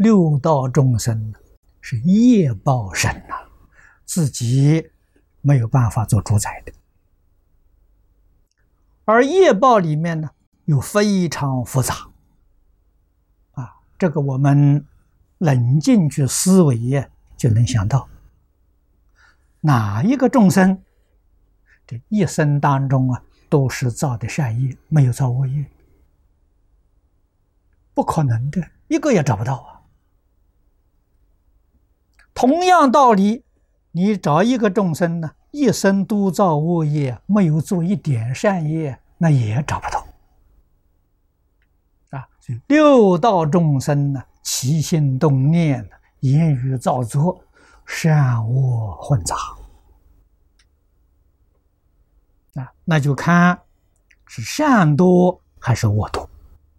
六道众生是业报身呐，自己没有办法做主宰的。而业报里面呢，又非常复杂啊，这个我们冷静去思维就能想到，哪一个众生这一生当中都是造的善业，没有造恶业，不可能的，一个也找不到啊。同样道理，你找一个众生呢，一生都造恶业，没有做一点善业，那也找不到啊。所以六道众生呢，起心动念、言语造作，善恶混杂啊，那就看是善多还是恶多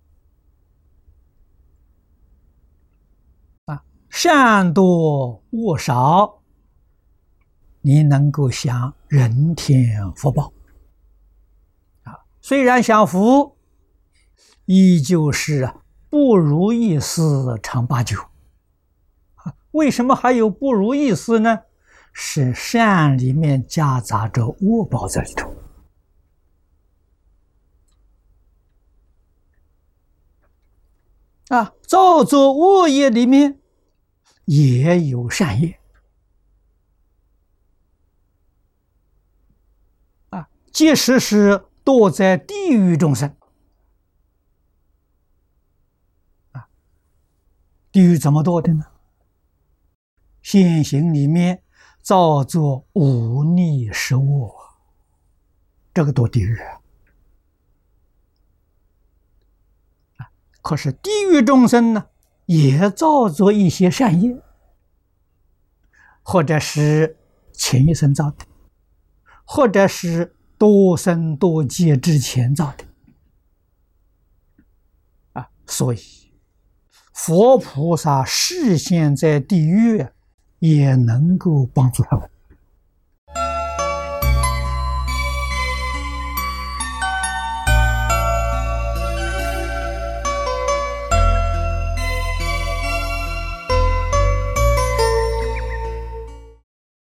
啊。善多恶少，你能够享人天福报啊。虽然享福，依旧是不如意事常八九。为什么还有不如意事呢？是善里面夹杂着恶报在里头啊。造作恶业里面也有善业啊，即使是堕在地狱众生啊，地狱怎么堕的呢？现行里面造作忤逆失恶，这个堕地狱啊。可是地狱众生呢，也造作一些善业，或者是前一生造的，或者是多生多劫之前造的啊。所以佛菩萨示现在地狱，也能够帮助他们